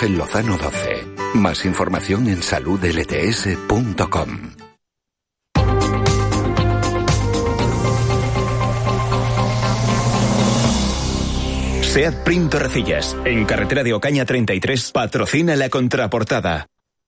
Ángel Lozano 12. Más información en saludlts.com. SEAT Prim Torrecillas, en carretera de Ocaña 33, patrocina la contraportada.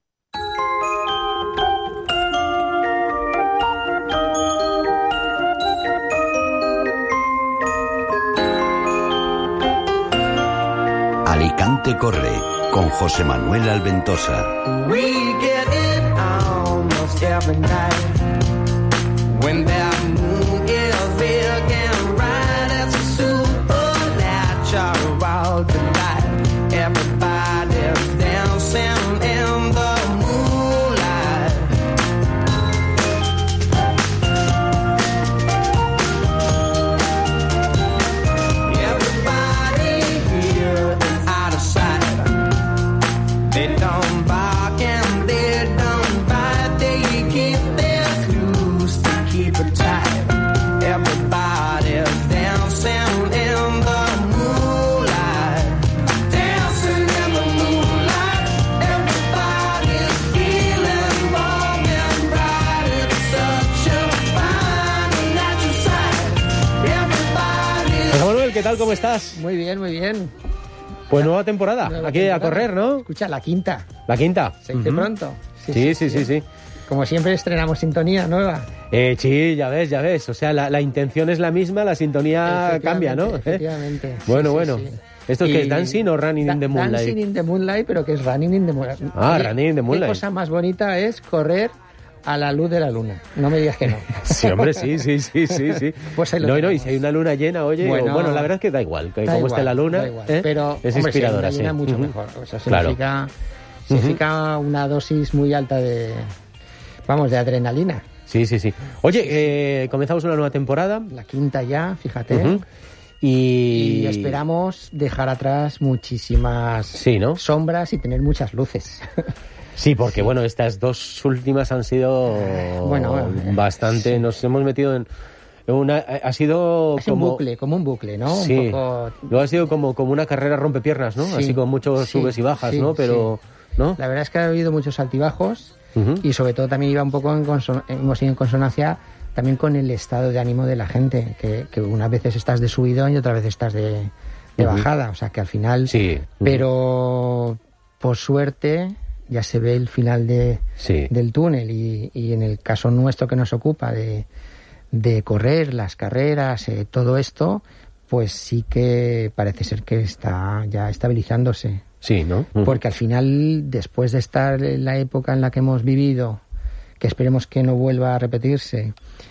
Alicante Corre, con José Manuel Alventosa. We get it almost every night. When that moon is big and bright, it's a supernatural delight. Everybody's dancing in the moonlight. Everybody here is out of sight. They don't bark and they don't bite. They keep their clues to keep it tight. Everybody's dancing in the moonlight. Dancing in the moonlight. Everybody's feeling warm and bright. It's such a fine natural sight. Everybody's... José Manuel, ¿qué tal? ¿Cómo estás? Muy bien, muy bien. Pues nueva temporada, aquí a correr, ¿no? Escucha, la quinta. ¿La quinta? Se dice pronto. Sí. Como siempre estrenamos sintonía nueva. Sí, ya ves. O sea, la intención es la misma, la sintonía cambia, ¿no? Efectivamente. Bueno. ¿Esto qué es? ¿Dancing o Running in the Moonlight? Dancing in the Moonlight, pero que es Running in the Moonlight. Running in the Moonlight. Qué cosa más bonita es correr a la luz de la luna. No me digas que no. Sí, hombre, sí. Pues ahí lo no, tenemos. y si hay una luna llena, oye, bueno, la verdad es que da igual, que como esté la luna, pero es hombre, inspiradora, si hay una sí. luna, mucho mejor. O sea, Claro. significa una dosis muy alta de adrenalina. Sí. Oye, comenzamos una nueva temporada. La quinta ya, fíjate. Y esperamos dejar atrás muchísimas sombras y tener muchas luces. Sí, porque bueno, estas dos últimas han sido bastante... Nos hemos metido en una... Ha sido como un bucle, ¿no? Sí, un poco... Luego ha sido como una carrera rompepiernas, ¿no? Sí, así con muchos subes y bajas, ¿no? Pero, ¿no? La verdad es que ha habido muchos altibajos y sobre todo también iba un poco hemos ido en consonancia también con el estado de ánimo de la gente, que unas veces estás de subidón y otras veces estás de bajada, o sea que al final... Sí. Pero por suerte ya se ve el final del túnel y en el caso nuestro que nos ocupa de correr, las carreras, todo esto, pues sí que parece ser que está ya estabilizándose. Sí, ¿no? Porque al final, después de estar en la época en la que hemos vivido, que esperemos que no vuelva a repetirse,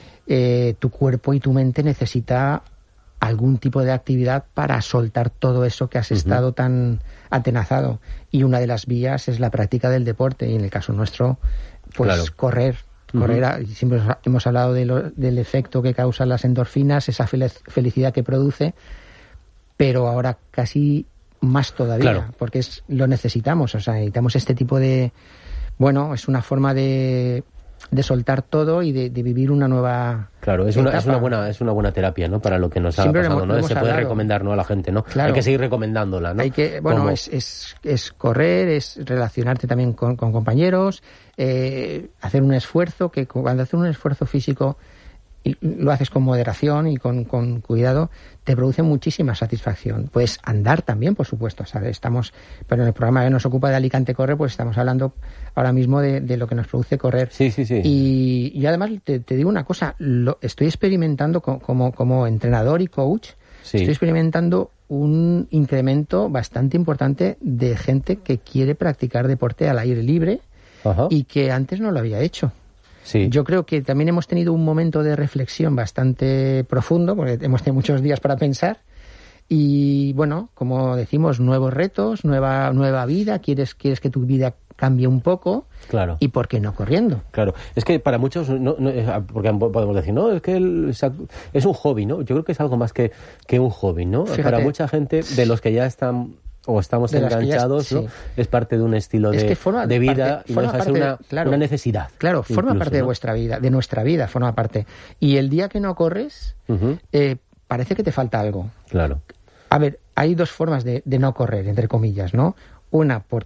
tu cuerpo y tu mente necesita algún tipo de actividad para soltar todo eso que has estado tan atenazado. Y una de las vías es la práctica del deporte. Y en el caso nuestro, pues correr. Siempre hemos hablado del efecto que causan las endorfinas, esa felicidad que produce, pero ahora casi más todavía, porque lo necesitamos. O sea, necesitamos este tipo de... Bueno, es una forma de soltar todo y de vivir una nueva es una buena terapia, ¿no? Para lo que nos ha pasado, ¿no? Se puede recomendar, ¿no? A la gente, ¿no? Hay que seguir recomendándola, ¿no? Hay que, es correr, es relacionarte también con compañeros, hacer un esfuerzo, que cuando haces un esfuerzo físico y lo haces con moderación y con cuidado, te produce muchísima satisfacción. Puedes andar también, por supuesto, ¿sabes? Pero en el programa que nos ocupa de Alicante Corre, pues estamos hablando ahora mismo de lo que nos produce correr. Sí. Y además te digo una cosa, estoy experimentando como entrenador y coach, estoy experimentando un incremento bastante importante de gente que quiere practicar deporte al aire libre y que antes no lo había hecho. Sí. Yo creo que también hemos tenido un momento de reflexión bastante profundo, porque hemos tenido muchos días para pensar. Y bueno, como decimos, nuevos retos, nueva vida, quieres que tu vida cambie un poco. Claro. ¿Y por qué no corriendo? Claro. Es que para muchos, porque podemos decir, no, es que es un hobby, ¿no? Yo creo que es algo más que un hobby, ¿no? Fíjate, para mucha gente, de los que ya están o estamos enganchados, ¿no? Es parte de un estilo de vida y no deja de ser una necesidad. Claro, forma incluso, parte de ¿no? vuestra vida, de nuestra vida, forma parte. Y el día que no corres, parece que te falta algo. Claro. A ver, hay dos formas de no correr, entre comillas, ¿no? Una,